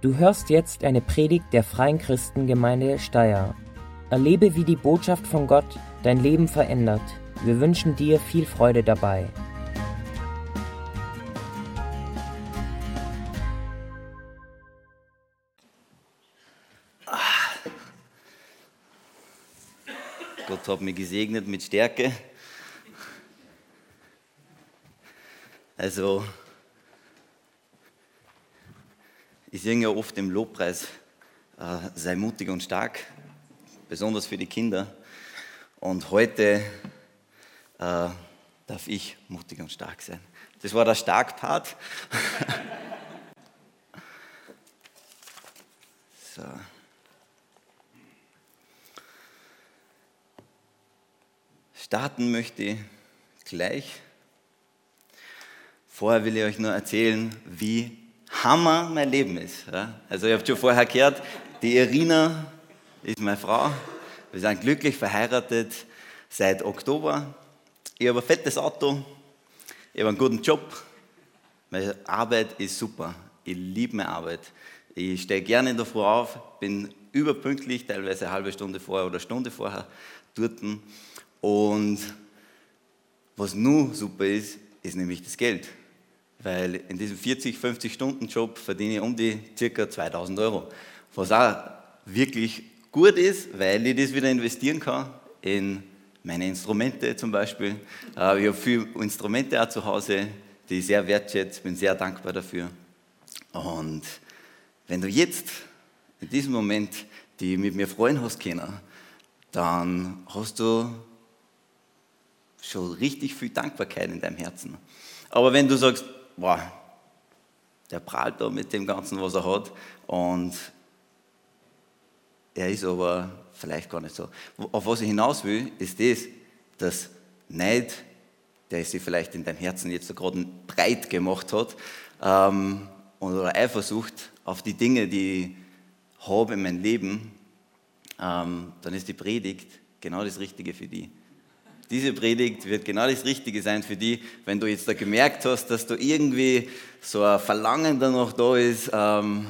Du hörst jetzt eine Predigt der Freien Christengemeinde Steyr. Erlebe, wie die Botschaft von Gott dein Leben verändert. Wir wünschen dir viel Freude dabei. Gott hat mich gesegnet mit Stärke. Also, ich singe ja oft im Lobpreis, sei mutig und stark, besonders für die Kinder. Und heute darf ich mutig und stark sein. Das war der Stark-Part. So. Starten möchte ich gleich. Vorher will ich euch nur erzählen, wie Hammer mein Leben ist. Also ihr habt schon vorher gehört, die Irina ist meine Frau. Wir sind glücklich verheiratet seit Oktober. Ich habe ein fettes Auto, ich habe einen guten Job. Meine Arbeit ist super. Ich liebe meine Arbeit. Ich stehe gerne in der Früh auf, bin überpünktlich, teilweise eine halbe Stunde vorher oder Stunde vorher dort. Und was nur super ist, ist nämlich das Geld. Weil in diesem 40-50-Stunden-Job verdiene ich um die ca. 2.000 €. Was auch wirklich gut ist, weil ich das wieder investieren kann in meine Instrumente zum Beispiel. Ich habe viele Instrumente auch zu Hause, die ich sehr wertschätze, bin sehr dankbar dafür. Und wenn du jetzt in diesem Moment die mit mir freuen hast können, dann hast du schon richtig viel Dankbarkeit in deinem Herzen. Aber wenn du sagst, boah, der prahlt da mit dem Ganzen, was er hat, und er ist aber vielleicht gar nicht so. Auf was ich hinaus will, ist das, dass Neid, der sich vielleicht in deinem Herzen jetzt so gerade breit gemacht hat, oder Eifersucht auf die Dinge, die ich habe in meinem Leben, dann ist die Predigt genau das Richtige für die. Diese Predigt wird genau das Richtige sein für dich, wenn du jetzt da gemerkt hast, dass da irgendwie so ein Verlangen danach da ist, aber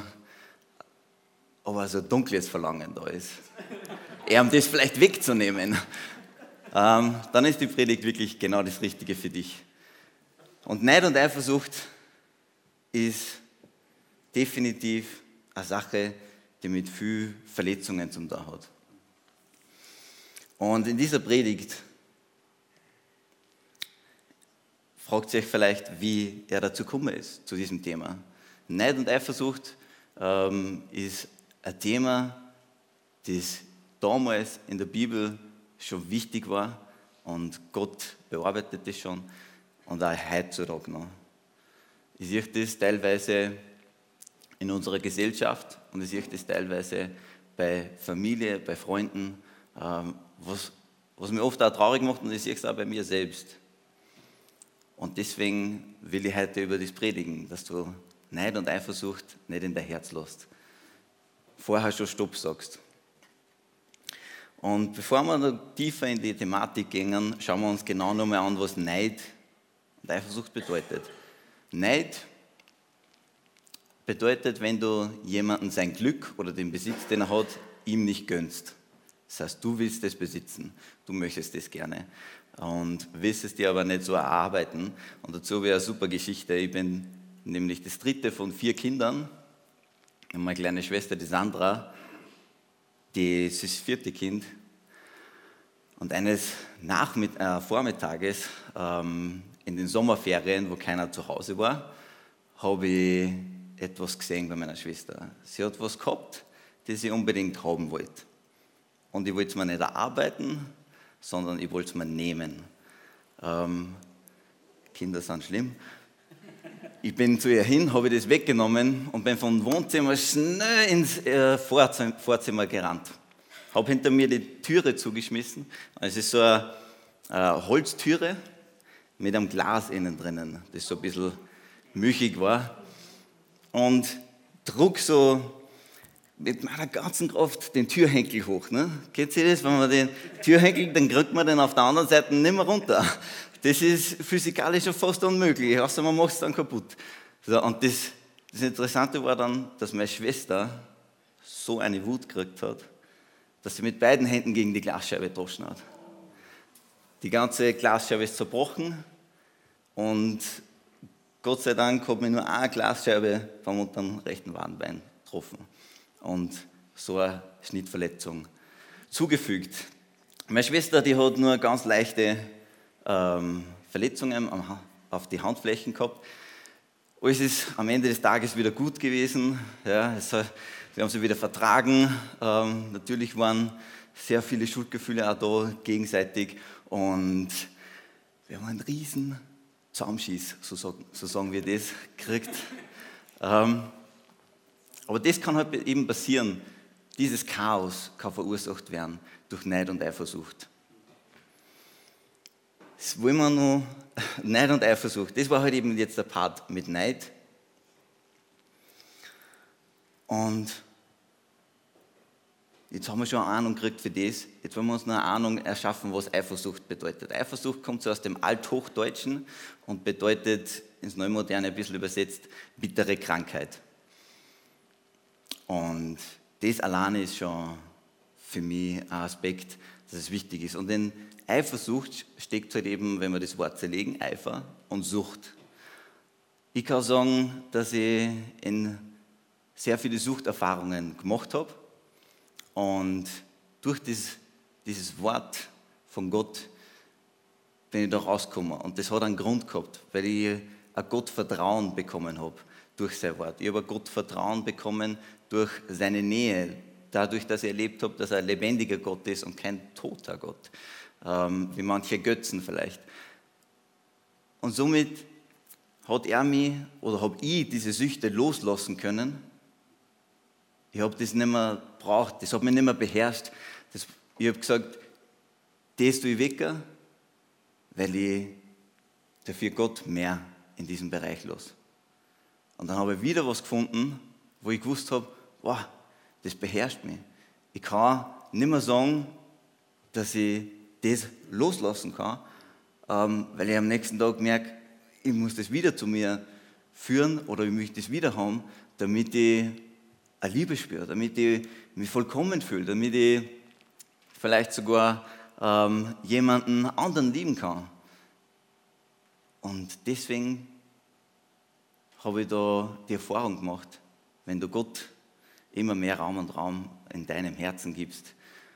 so ein dunkles Verlangen da ist. Um das vielleicht wegzunehmen. Dann ist die Predigt wirklich genau das Richtige für dich. Und Neid und Eifersucht ist definitiv eine Sache, die mit viel Verletzungen zum tun hat. Und in dieser Predigt fragt ihr euch vielleicht, wie er dazu gekommen ist, zu diesem Thema. Neid und Eifersucht ist ein Thema, das damals in der Bibel schon wichtig war und Gott bearbeitet das schon und auch heutzutage noch. Ich sehe das teilweise in unserer Gesellschaft und ich sehe das teilweise bei Familie, bei Freunden, was mich oft auch traurig macht, und ich sehe es auch bei mir selbst. Und deswegen will ich heute über das predigen, dass du Neid und Eifersucht nicht in dein Herz lässt. Vorher schon Stopp sagst. Und bevor wir noch tiefer in die Thematik gehen, schauen wir uns genau nochmal an, was Neid und Eifersucht bedeutet. Neid bedeutet, wenn du jemanden sein Glück oder den Besitz, den er hat, ihm nicht gönnst. Das heißt, du willst es besitzen, du möchtest es gerne und willst es dir aber nicht so erarbeiten. Und dazu wäre eine super Geschichte. Ich bin nämlich das dritte von 4 Kindern. Ich habe meine kleine Schwester, die Sandra, die ist das 4. Kind. Und eines Vormittages in den Sommerferien, wo keiner zu Hause war, habe ich etwas gesehen bei meiner Schwester. Sie hat was gehabt, das sie unbedingt haben wollte. Und ich wollte es mir nicht erarbeiten, sondern ich wollte es mir nehmen. Kinder sind schlimm. Ich bin zu ihr hin, habe das weggenommen und bin vom Wohnzimmer schnell ins Vorzimmer gerannt. Habe hinter mir die Türe zugeschmissen. Es ist so eine Holztüre mit einem Glas innen drinnen, das so ein bisschen milchig war. Und druck so mit meiner ganzen Kraft den Türhenkel hoch. Ne? Kennt ihr das? Wenn man den Türhenkel, dann kriegt man den auf der anderen Seite nicht mehr runter. Das ist physikalisch fast unmöglich, außer man macht es dann kaputt. So, und das Das Interessante war dann, dass meine Schwester so eine Wut gekriegt hat, dass sie mit beiden Händen gegen die Glasscheibe gedroschen hat. Die ganze Glasscheibe ist zerbrochen und Gott sei Dank hat mir nur eine Glasscheibe vom unteren rechten Wadenbein getroffen und so eine Schnittverletzung zugefügt. Meine Schwester, die hat nur ganz leichte Verletzungen auf die Handflächen gehabt. Alles ist am Ende des Tages wieder gut gewesen. Ja, wir haben sie wieder vertragen. Natürlich waren sehr viele Schuldgefühle auch da gegenseitig. Und wir haben einen riesen Zusammenschieß, so sagen wir das, gekriegt. Aber das kann halt eben passieren. Dieses Chaos kann verursacht werden durch Neid und Eifersucht. Das wollen wir noch, Neid und Eifersucht, das war halt eben jetzt der Part mit Neid. Und jetzt haben wir schon eine Ahnung gekriegt für das. Jetzt wollen wir uns noch eine Ahnung erschaffen, was Eifersucht bedeutet. Eifersucht kommt so aus dem Althochdeutschen und bedeutet ins Neumoderne ein bisschen übersetzt bittere Krankheit. Und das alleine ist schon für mich ein Aspekt, dass es wichtig ist. Und in Eifersucht steckt halt eben, wenn wir das Wort zerlegen, Eifer und Sucht. Ich kann sagen, dass ich in sehr viele Suchterfahrungen gemacht habe und durch dieses Wort von Gott bin ich da rausgekommen. Und das hat einen Grund gehabt, weil ich ein Gottvertrauen bekommen habe durch sein Wort. Ich habe ein Gottvertrauen bekommen durch seine Nähe, dadurch, dass ich erlebt habe, dass er ein lebendiger Gott ist und kein toter Gott, wie manche Götzen vielleicht. Und somit hat er mich oder habe ich diese Süchte loslassen können. Ich habe das nicht mehr gebraucht, das hat mich nicht mehr beherrscht. Ich habe gesagt, das tue ich weg, weil ich dafür Gott mehr in diesem Bereich lasse. Und dann habe ich wieder was gefunden, wo ich gewusst habe, wow, das beherrscht mich. Ich kann nicht mehr sagen, dass ich das loslassen kann, weil ich am nächsten Tag merke, ich muss das wieder zu mir führen oder ich möchte das wieder haben, damit ich eine Liebe spüre, damit ich mich vollkommen fühle, damit ich vielleicht sogar jemanden anderen lieben kann. Und deswegen habe ich da die Erfahrung gemacht, wenn du Gott immer mehr Raum und Raum in deinem Herzen gibst,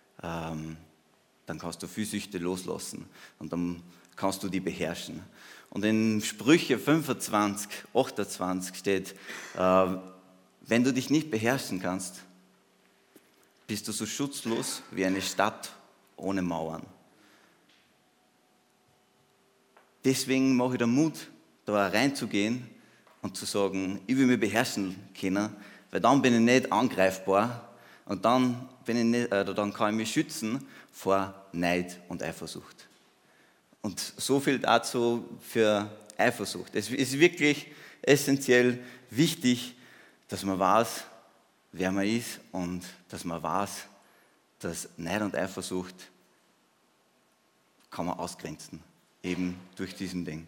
dann kannst du viel Süchte loslassen und dann kannst du die beherrschen. Und in Sprüche 25, 28 steht, wenn du dich nicht beherrschen kannst, bist du so schutzlos wie eine Stadt ohne Mauern. Deswegen mache ich den Mut, da reinzugehen und zu sagen, ich will mich beherrschen können, weil dann bin ich nicht angreifbar und dann kann ich mich schützen vor Neid und Eifersucht. Und so viel dazu für Eifersucht. Es ist wirklich essentiell wichtig, dass man weiß, wer man ist und dass man weiß, dass Neid und Eifersucht kann man ausgrenzen, eben durch diesen Ding.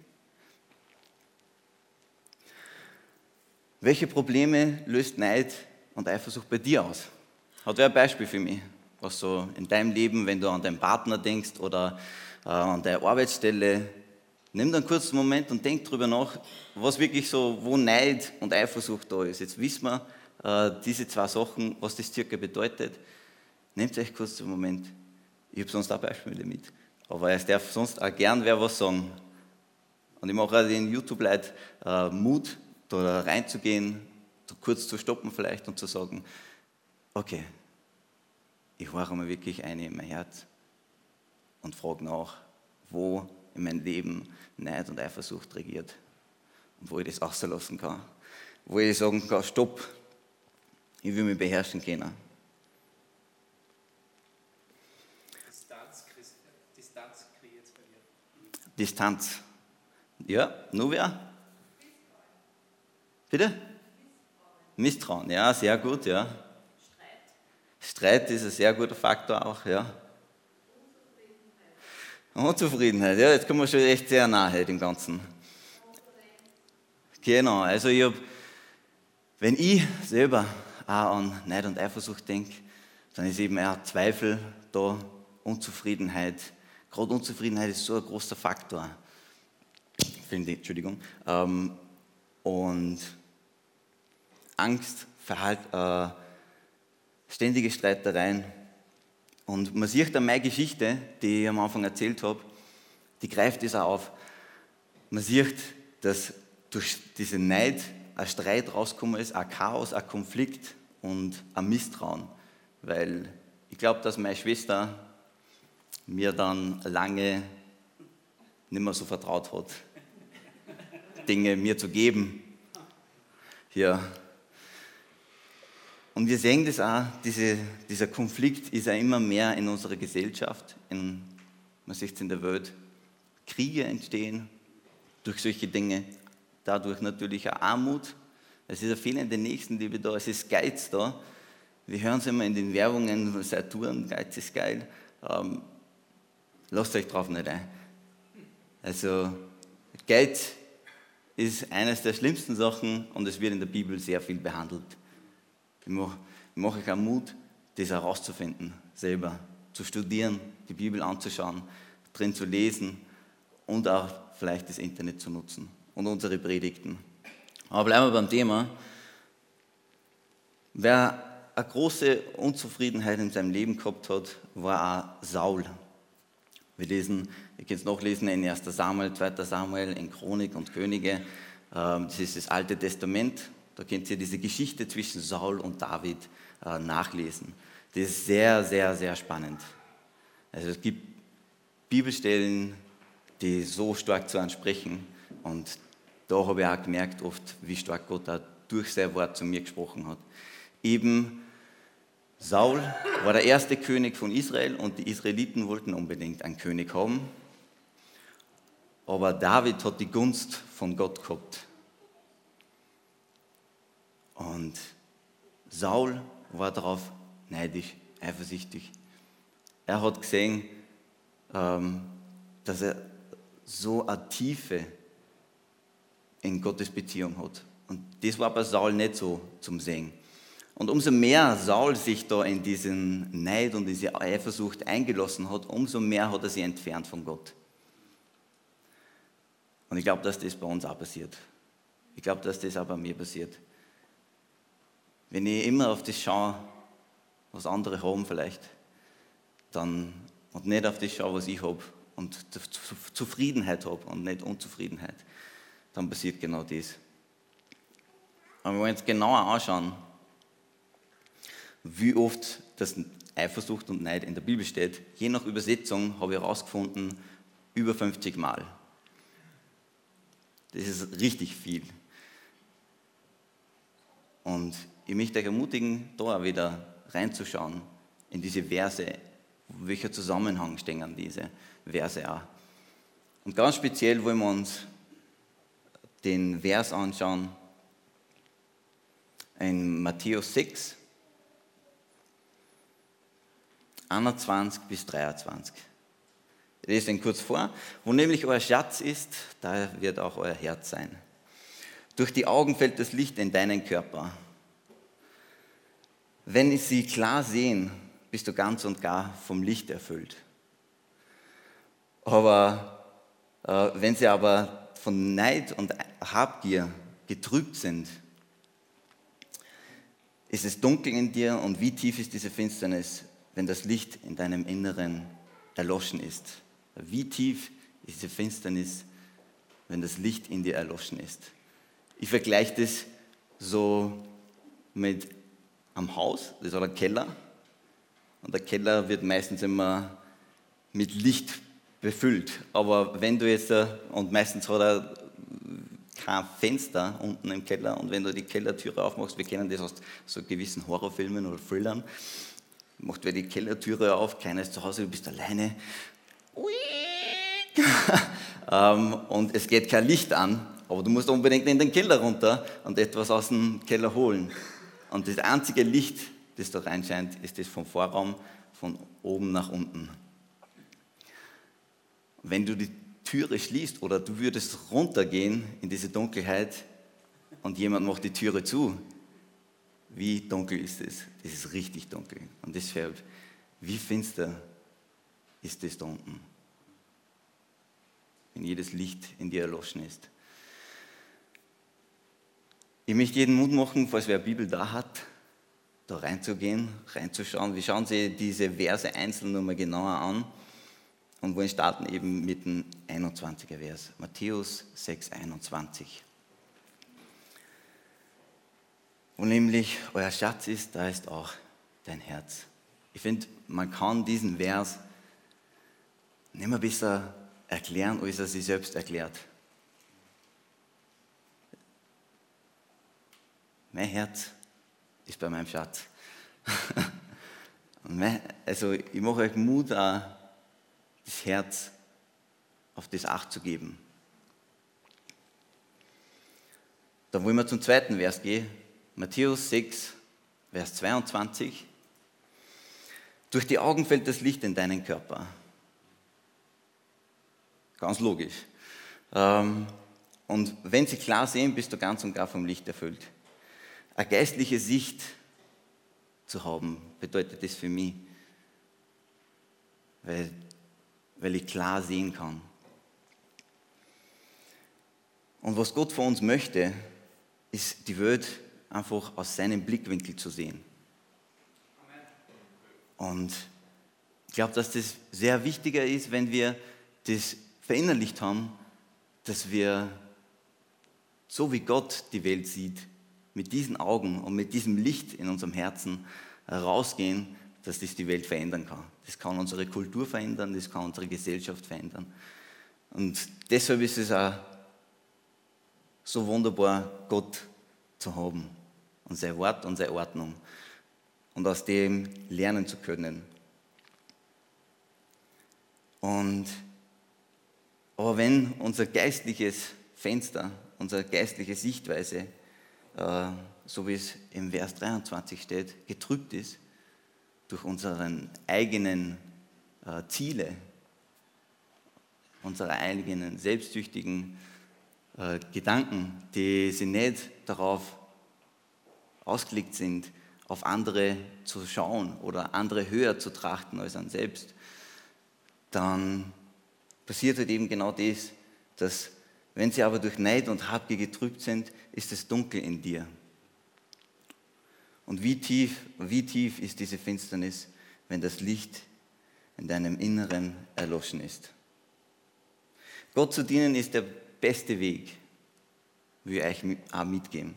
Welche Probleme löst Neid und Eifersucht bei dir aus? Hat wer ein Beispiel für mich? Was so in deinem Leben, wenn du an deinen Partner denkst oder an deine Arbeitsstelle, nimm dann kurz einen Moment und denk drüber nach, was wirklich so, wo Neid und Eifersucht da ist. Jetzt wissen wir diese zwei Sachen, was das circa bedeutet. Nehmt euch kurz einen Moment. Ich habe sonst auch Beispiele mit, aber es darf sonst auch gern wer was sagen. Und ich mache auch den YouTube-Leuten Mut, da reinzugehen, kurz zu stoppen vielleicht und zu sagen, okay, ich horche mir wirklich eine in mein Herz und frage nach, wo in meinem Leben Neid und Eifersucht regiert und wo ich das auslassen kann, wo ich sagen kann, stopp, ich will mich beherrschen können. Distanz kreiert es bei dir. Distanz. Ja, nur wer? Bitte? Misstrauen, ja, sehr gut, ja. Streit ist ein sehr guter Faktor auch, ja. Unzufriedenheit, ja, jetzt kommen wir schon echt sehr nahe dem Ganzen. Genau, also ich habe Wenn ich selber auch an Neid und Eifersucht denke, dann ist eben auch Zweifel da, Unzufriedenheit. Gerade Unzufriedenheit ist so ein großer Faktor. Finde ich, Entschuldigung. Und Angst, ständige Streitereien. Und man sieht an meiner Geschichte, die ich am Anfang erzählt habe, die greift das auch auf. Man sieht, dass durch diesen Neid ein Streit rausgekommen ist, ein Chaos, ein Konflikt und ein Misstrauen. Weil ich glaube, dass meine Schwester mir dann lange nicht mehr so vertraut hat, Dinge mir zu geben. Ja. Und wir sehen das auch, dieser Konflikt ist ja immer mehr in unserer Gesellschaft, man sieht es in der Welt. Kriege entstehen durch solche Dinge, dadurch natürlich auch Armut. Es ist eine fehlende Nächstenliebe da, es ist Geiz da. Wir hören es immer in den Werbungen, Saturn, Geiz ist geil. Lasst euch drauf nicht ein. Also Geiz ist eines der schlimmsten Sachen und es wird in der Bibel sehr viel behandelt. Ich mache euch auch Mut, das herauszufinden, selber zu studieren, die Bibel anzuschauen, drin zu lesen und auch vielleicht das Internet zu nutzen und unsere Predigten. Aber bleiben wir beim Thema. Wer eine große Unzufriedenheit in seinem Leben gehabt hat, war auch Saul. Wir lesen, ihr könnt es nachlesen in 1. Samuel, 2. Samuel, in Chronik und Könige. Das ist das Alte Testament. Da könnt ihr diese Geschichte zwischen Saul und David nachlesen. Das ist sehr, sehr, sehr spannend. Also es gibt Bibelstellen, die so stark zu uns sprechen. Und da habe ich auch gemerkt, oft, wie stark Gott auch durch sein Wort zu mir gesprochen hat. Eben Saul war der erste König von Israel und die Israeliten wollten unbedingt einen König haben. Aber David hat die Gunst von Gott gehabt. Und Saul war darauf neidisch, eifersüchtig. Er hat gesehen, dass er so eine Tiefe in Gottes Beziehung hat. Und das war bei Saul nicht so zum Sehen. Und umso mehr Saul sich da in diesen Neid und diese Eifersucht eingelassen hat, umso mehr hat er sich entfernt von Gott. Und ich glaube, dass das bei uns auch passiert. Ich glaube, dass das auch bei mir passiert. Wenn ich immer auf das schaue, was andere haben vielleicht, und nicht auf das schaue, was ich habe und Zufriedenheit habe und nicht Unzufriedenheit, dann passiert genau das. Aber wenn wir uns genauer anschauen, wie oft das Eifersucht und Neid in der Bibel steht, je nach Übersetzung habe ich herausgefunden, über 50 Mal. Das ist richtig viel. Und ich möchte euch ermutigen, da auch wieder reinzuschauen in diese Verse, welcher Zusammenhang stehen an diese Verse auch. Und ganz speziell wollen wir uns den Vers anschauen in Matthäus 6, 21 bis 23. Ich lese den kurz vor. Wo nämlich euer Schatz ist, da wird auch euer Herz sein. Durch die Augen fällt das Licht in deinen Körper. Wenn sie klar sehen, bist du ganz und gar vom Licht erfüllt. Aber wenn sie aber von Neid und Habgier getrübt sind, ist es dunkel in dir und wie tief ist diese Finsternis, wenn das Licht in deinem Inneren erloschen ist. Wie tief ist diese Finsternis, wenn das Licht in dir erloschen ist. Ich vergleiche das so mit am Haus, das ist ein Keller. Und der Keller wird meistens immer mit Licht befüllt. Aber wenn du jetzt, und meistens hat er kein Fenster unten im Keller, und wenn du die Kellertüre aufmachst, wir kennen das aus so gewissen Horrorfilmen oder Thrillern, macht wer die Kellertüre auf, keiner ist zu Hause, du bist alleine. Und es geht kein Licht an, aber du musst unbedingt in den Keller runter und etwas aus dem Keller holen. Und das einzige Licht, das da reinscheint, ist das vom Vorraum, von oben nach unten. Wenn du die Türe schließt oder du würdest runtergehen in diese Dunkelheit und jemand macht die Türe zu, wie dunkel ist es? Das ist richtig dunkel. Und deshalb, wie finster ist es da unten, wenn jedes Licht in dir erloschen ist? Ich möchte jeden Mut machen, falls wer eine Bibel da hat, da reinzugehen, reinzuschauen. Wir schauen uns diese Verse einzeln nochmal genauer an und wollen starten eben mit dem 21er Vers, Matthäus 6, 21. Wo nämlich euer Schatz ist, da ist auch dein Herz. Ich finde, man kann diesen Vers nicht mehr besser erklären, als er sich selbst erklärt. Mein Herz ist bei meinem Schatz. Also ich mache euch Mut, auch das Herz auf das Acht zu geben. Da wollen wir zum zweiten Vers gehen. Matthäus 6, Vers 22. Durch die Augen fällt das Licht in deinen Körper. Ganz logisch. Und wenn sie klar sehen, bist du ganz und gar vom Licht erfüllt. Eine geistliche Sicht zu haben, bedeutet das für mich, weil ich klar sehen kann. Und was Gott von uns möchte, ist die Welt einfach aus seinem Blickwinkel zu sehen. Und ich glaube, dass das sehr wichtiger ist, wenn wir das verinnerlicht haben, dass wir, so wie Gott die Welt sieht, mit diesen Augen und mit diesem Licht in unserem Herzen rausgehen, dass das die Welt verändern kann. Das kann unsere Kultur verändern, das kann unsere Gesellschaft verändern. Und deshalb ist es auch so wunderbar, Gott zu haben und sein Wort und seine Ordnung und aus dem lernen zu können. Aber wenn unser geistliches Fenster, unsere geistliche Sichtweise, so wie es im Vers 23 steht, getrübt ist durch unsere eigenen Ziele, unsere eigenen selbstsüchtigen Gedanken, die sie nicht darauf ausgelegt sind, auf andere zu schauen oder andere höher zu trachten als an selbst, dann passiert halt eben genau das, dass wenn sie aber durch Neid und Habgier getrübt sind, ist es dunkel in dir. Und wie tief ist diese Finsternis, wenn das Licht in deinem Inneren erloschen ist? Gott zu dienen ist der beste Weg, will ich euch auch mitgeben.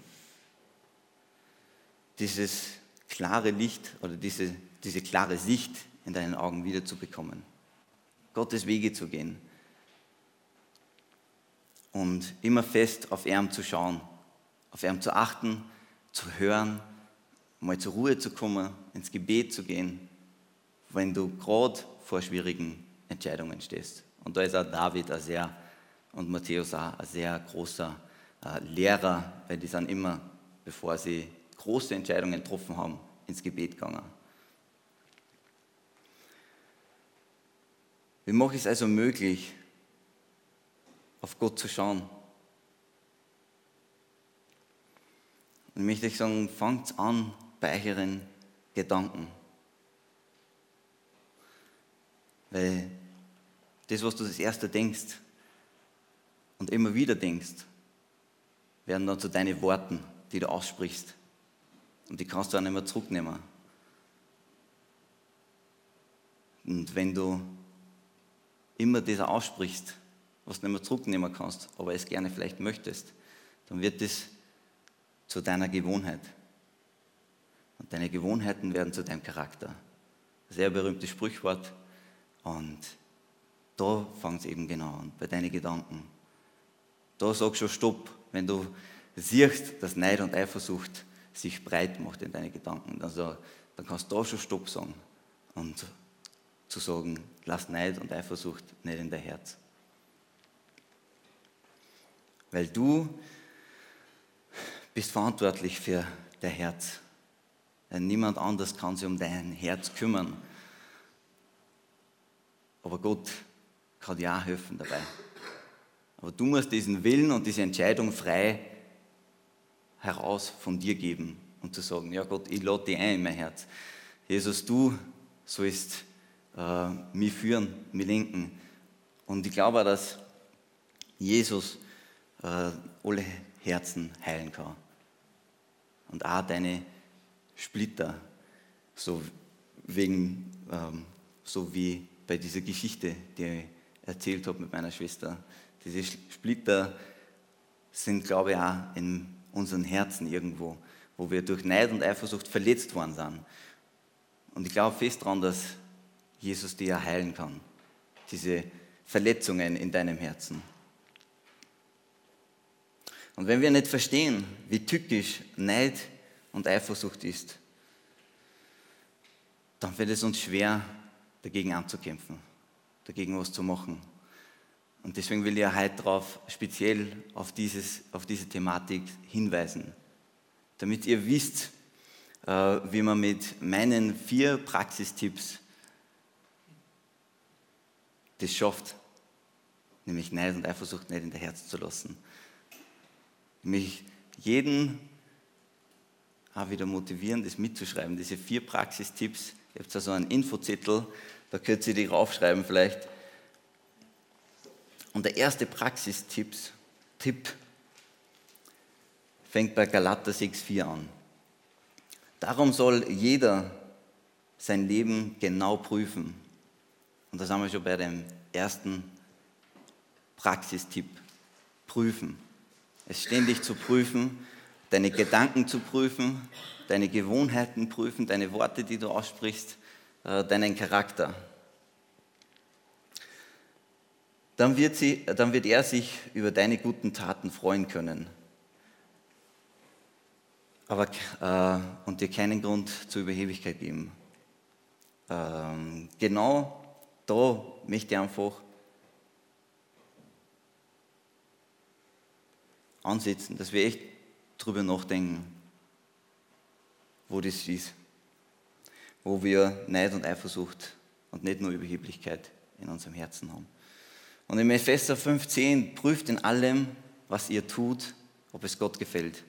Dieses klare Licht oder diese klare Sicht in deinen Augen wiederzubekommen. Gottes Wege zu gehen. Und immer fest auf ihn zu schauen, auf ihn zu achten, zu hören, mal zur Ruhe zu kommen, ins Gebet zu gehen, wenn du gerade vor schwierigen Entscheidungen stehst. Und da ist auch David und Matthäus auch ein sehr großer Lehrer, weil die sind immer, bevor sie große Entscheidungen getroffen haben, ins Gebet gegangen. Wie mache ich es also möglich, auf Gott zu schauen? Und ich möchte euch sagen, fangt an bei euren Gedanken. Weil das, was du das erste denkst und immer wieder denkst, werden dann zu deinen Worten, die du aussprichst. Und die kannst du auch nicht mehr zurücknehmen. Und wenn du immer das aussprichst, was du nicht mehr zurücknehmen kannst, aber es gerne vielleicht möchtest, dann wird das zu deiner Gewohnheit. Und deine Gewohnheiten werden zu deinem Charakter. Ein sehr berühmtes Sprichwort. Und da fängt es eben genau an, bei deinen Gedanken. Da sagst du Stopp, wenn du siehst, dass Neid und Eifersucht sich breit macht in deine Gedanken. Also, dann kannst du da schon Stopp sagen und zu sagen, lass Neid und Eifersucht nicht in dein Herz. Weil du bist verantwortlich für dein Herz. Denn niemand anders kann sich um dein Herz kümmern. Aber Gott kann dir auch helfen dabei. Aber du musst diesen Willen und diese Entscheidung frei heraus von dir geben und zu sagen, ja Gott, ich lade dich ein in mein Herz. Jesus, du sollst mich führen, mich lenken. Und ich glaube auch, dass Jesus alle Herzen heilen kann. Und auch deine Splitter, so wie bei dieser Geschichte, die ich erzählt habe mit meiner Schwester. Diese Splitter sind, glaube ich, auch in unseren Herzen irgendwo, wo wir durch Neid und Eifersucht verletzt worden sind. Und ich glaube fest daran, dass Jesus dir heilen kann, diese Verletzungen in deinem Herzen. Und wenn wir nicht verstehen, wie tückisch Neid und Eifersucht ist, dann wird es uns schwer, dagegen anzukämpfen, dagegen was zu machen. Und deswegen will ich ja heute speziell auf diese Thematik hinweisen, damit ihr wisst, wie man mit meinen 4 Praxistipps das schafft, nämlich Neid und Eifersucht nicht in der Herzen zu lassen. Mich jeden auch wieder motivieren, das mitzuschreiben, diese 4 Praxistipps. Ihr habt so einen Infozettel, da könnt ihr die raufschreiben vielleicht. Und der erste Praxistipp fängt bei Galater 6,4 an. Darum soll jeder sein Leben genau prüfen. Und da sind wir schon bei dem ersten Praxistipp. Prüfen. Es ständig zu prüfen, deine Gedanken zu prüfen, deine Gewohnheiten prüfen, deine Worte, die du aussprichst, deinen Charakter. Dann wird er sich über deine guten Taten freuen können. Und dir keinen Grund zur Überheblichkeit geben. Genau da möchte ich einfach ansetzen, dass wir echt drüber nachdenken, wo das ist, wo wir Neid und Eifersucht und nicht nur Überheblichkeit in unserem Herzen haben. Und im Epheser 5,10 prüft in allem, was ihr tut, ob es Gott gefällt.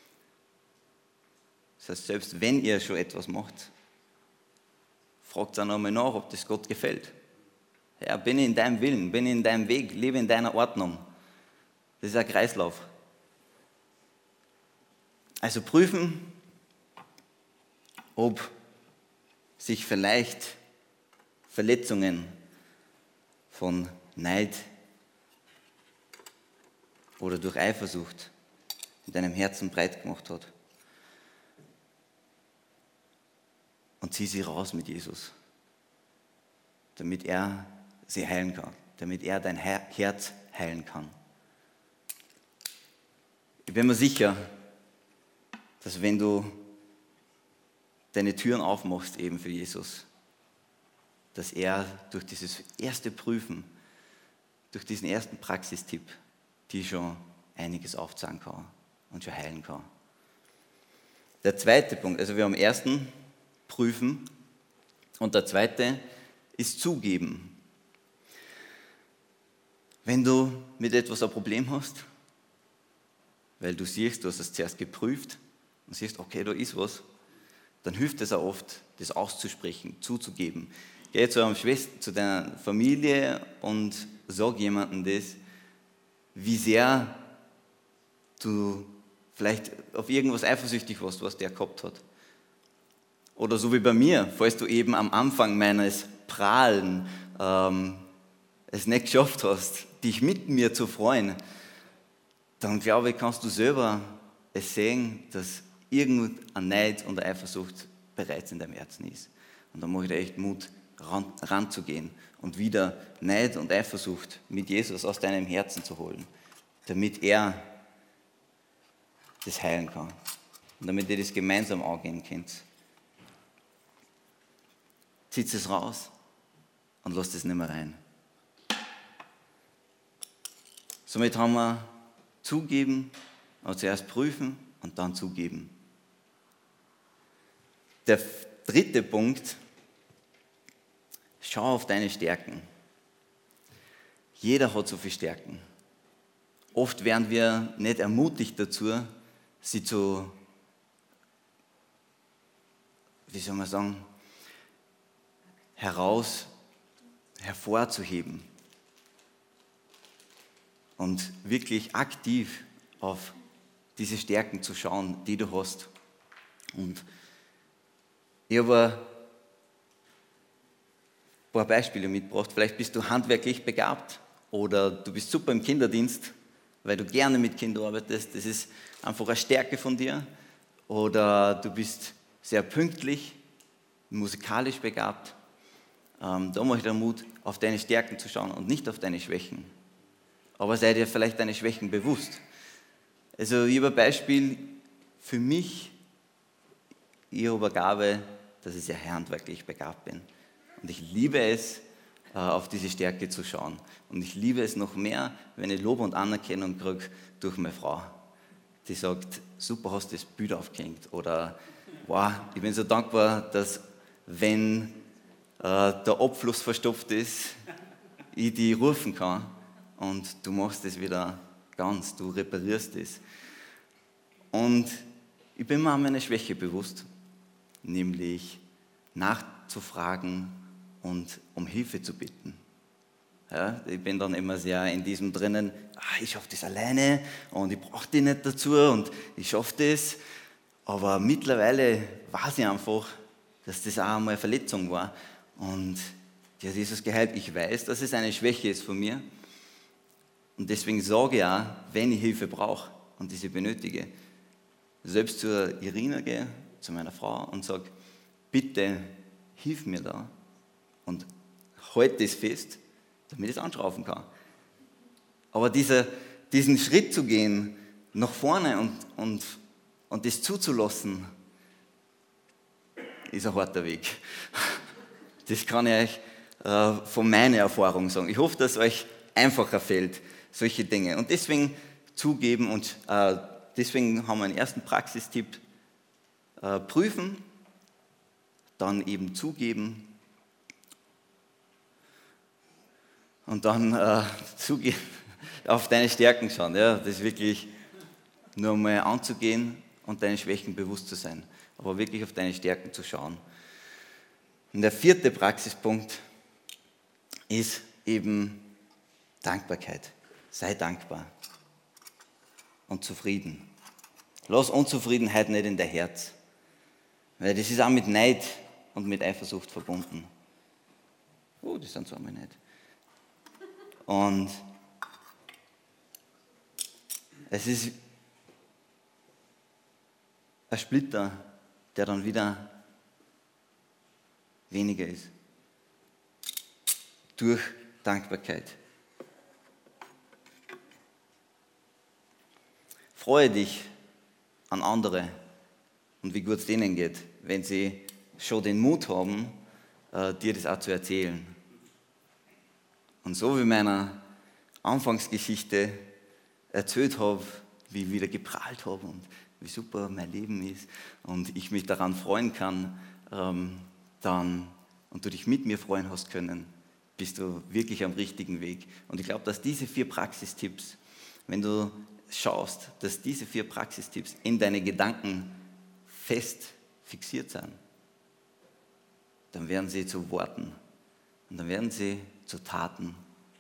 Das heißt, selbst wenn ihr schon etwas macht, fragt dann einmal nach, ob das Gott gefällt. Ja, bin ich in deinem Willen, bin ich in deinem Weg, lebe in deiner Ordnung. Das ist ein Kreislauf. Also prüfen, ob sich vielleicht Verletzungen von Neid oder durch Eifersucht in deinem Herzen breit gemacht hat. Und zieh sie raus mit Jesus, damit er sie heilen kann, damit er dein Herz heilen kann. Ich bin mir sicher, dass wenn du deine Türen aufmachst eben für Jesus, dass er durch dieses erste Prüfen, durch diesen ersten Praxistipp, die schon einiges aufzeigen kann und schon heilen kann. Der zweite Punkt, also wir haben ersten prüfen und der zweite ist zugeben. Wenn du mit etwas ein Problem hast, weil du siehst, du hast es zuerst geprüft und siehst, okay, da ist was, dann hilft es auch oft, das auszusprechen, zuzugeben. Geh zu zu deiner Familie und sag jemandem das, wie sehr du vielleicht auf irgendwas eifersüchtig warst, was der gehabt hat. Oder so wie bei mir, falls du eben am Anfang meines Prahlen es nicht geschafft hast, dich mit mir zu freuen, dann glaube ich, kannst du selber es sehen, dass irgendein Neid und eine Eifersucht bereits in deinem Herzen ist. Und dann mache ich dir echt Mut, ranzugehen und wieder Neid und Eifersucht mit Jesus aus deinem Herzen zu holen, damit er das heilen kann und damit ihr das gemeinsam angehen könnt. Zieht es raus und lasst es nicht mehr rein. Somit haben wir zugeben, also zuerst prüfen und dann zugeben. Der dritte Punkt, schau auf deine Stärken. Jeder hat so viele Stärken. Oft werden wir nicht ermutigt dazu, sie zu wie soll man sagen, hervorzuheben und wirklich aktiv auf diese Stärken zu schauen, die du hast. Und ich habe ein paar Beispiele mitgebracht. Vielleicht bist du handwerklich begabt oder du bist super im Kinderdienst, weil du gerne mit Kindern arbeitest. Das ist einfach eine Stärke von dir. Oder du bist sehr pünktlich, musikalisch begabt. Da mache ich dir Mut, auf deine Stärken zu schauen und nicht auf deine Schwächen. Aber sei dir vielleicht deine Schwächen bewusst. Also ich habe ein Beispiel für mich. Ich habe eine Gabe, dass ich sehr handwerklich begabt bin. Und ich liebe es, auf diese Stärke zu schauen. Und ich liebe es noch mehr, wenn ich Lob und Anerkennung kriege durch meine Frau. Die sagt, super, hast du das Bild aufgehängt. Oder, wow, ich bin so dankbar, dass, wenn der Abfluss verstopft ist, ich die rufen kann und du machst es wieder ganz, du reparierst es. Und ich bin mir an meine Schwäche bewusst, nämlich nachzufragen und um Hilfe zu bitten. Ja, ich bin dann immer sehr in diesem drinnen, ich schaffe das alleine und ich brauche die nicht dazu und ich schaffe das. Aber mittlerweile weiß ich einfach, dass das auch einmal eine Verletzung war. Und die hat Jesus geheilt. Ich weiß, dass es eine Schwäche ist von mir. Und deswegen sage ich auch, wenn ich Hilfe brauche und diese benötige, selbst zur Irina gehe, zu meiner Frau und sage, bitte hilf mir da und halt das fest, damit ich es anschrauben kann. Aber diesen Schritt zu gehen, nach vorne und das zuzulassen, ist ein harter Weg. Das kann ich euch von meiner Erfahrung sagen. Ich hoffe, dass es euch einfacher fällt, solche Dinge. Und deswegen zugeben und deswegen haben wir einen ersten Praxistipp, prüfen, dann eben zugeben und dann zugeben, auf deine Stärken schauen. Ja, das ist wirklich nur mal anzugehen und deine Schwächen bewusst zu sein, aber wirklich auf deine Stärken zu schauen. Und der vierte Praxispunkt ist eben Dankbarkeit. Sei dankbar und zufrieden. Lass Unzufriedenheit nicht in dein Herz, weil das ist auch mit Neid und mit Eifersucht verbunden. Oh, das sind so einmal nicht. Und es ist ein Splitter, der dann wieder weniger ist. Durch Dankbarkeit. Freue dich an andere und wie gut es denen geht, wenn sie schon den Mut haben, dir das auch zu erzählen. Und so wie meiner Anfangsgeschichte erzählt habe, wie ich wieder geprahlt habe und wie super mein Leben ist und ich mich daran freuen kann, und du dich mit mir freuen hast können, bist du wirklich am richtigen Weg. Und ich glaube, dass diese 4 Praxistipps, wenn du schaust, dass diese 4 Praxistipps in deine Gedanken fest fixiert sind, dann werden sie zu Worten und dann werden sie zu Taten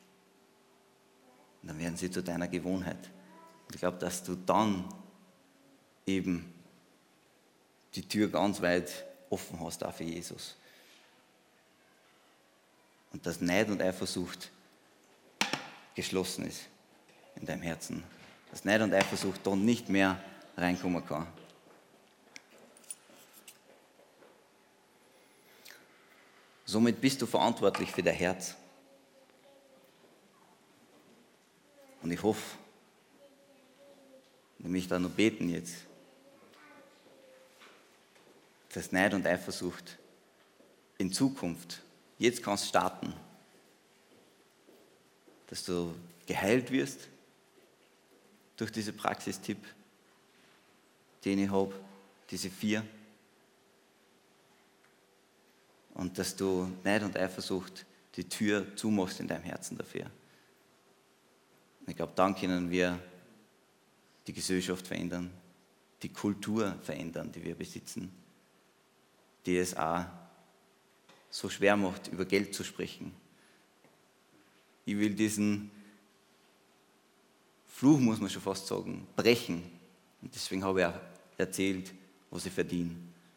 und dann werden sie zu deiner Gewohnheit. Und ich glaube, dass du dann eben die Tür ganz weit offen hast auch für Jesus. Und dass Neid und Eifersucht geschlossen ist in deinem Herzen. Dass Neid und Eifersucht dann nicht mehr reinkommen kann. Somit bist du verantwortlich für dein Herz. Und ich hoffe, ich möchte da noch beten jetzt, dass Neid und Eifersucht in Zukunft, jetzt kannst du starten, dass du geheilt wirst durch diese Praxistipp, den ich habe, diese 4. Und dass du Neid und Eifersucht die Tür zumachst in deinem Herzen dafür. Und ich glaube, dann können wir die Gesellschaft verändern, die Kultur verändern, die wir besitzen. die es auch so schwer macht, über Geld zu sprechen. Ich will diesen Fluch, muss man schon fast sagen, brechen. Und deswegen habe ich auch erzählt, was ich verdiene.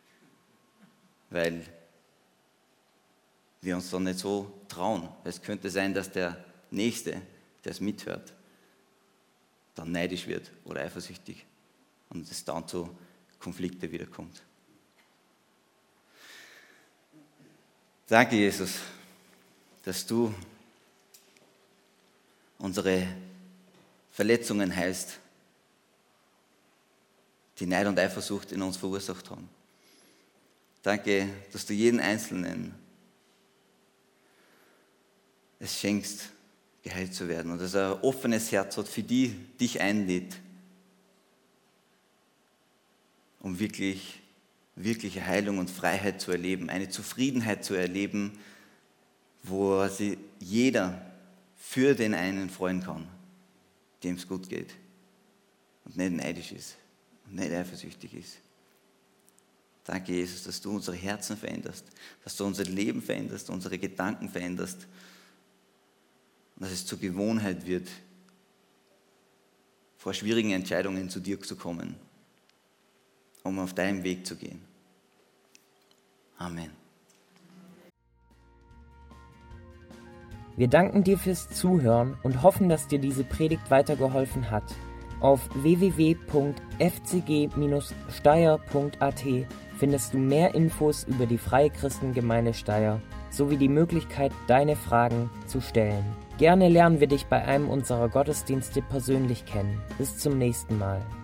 Weil wir uns dann nicht so trauen. Es könnte sein, dass der Nächste, der es mithört, dann neidisch wird oder eifersüchtig und es dann zu Konflikten wiederkommt. Danke, Jesus, dass du unsere Verletzungen heilst, die Neid und Eifersucht in uns verursacht haben. Danke, dass du jeden Einzelnen es schenkst, geheilt zu werden und dass er ein offenes Herz hat, für die dich einlädt, um wirkliche Heilung und Freiheit zu erleben, eine Zufriedenheit zu erleben, wo sich jeder für den einen freuen kann, dem es gut geht und nicht neidisch ist und nicht eifersüchtig ist. Danke, Jesus, dass du unsere Herzen veränderst, dass du unser Leben veränderst, unsere Gedanken veränderst und dass es zur Gewohnheit wird, vor schwierigen Entscheidungen zu dir zu kommen, um auf deinem Weg zu gehen. Amen. Wir danken dir fürs Zuhören und hoffen, dass dir diese Predigt weitergeholfen hat. Auf www.fcg-steyr.at findest du mehr Infos über die Freie Christengemeinde Steyr sowie die Möglichkeit, deine Fragen zu stellen. Gerne lernen wir dich bei einem unserer Gottesdienste persönlich kennen. Bis zum nächsten Mal.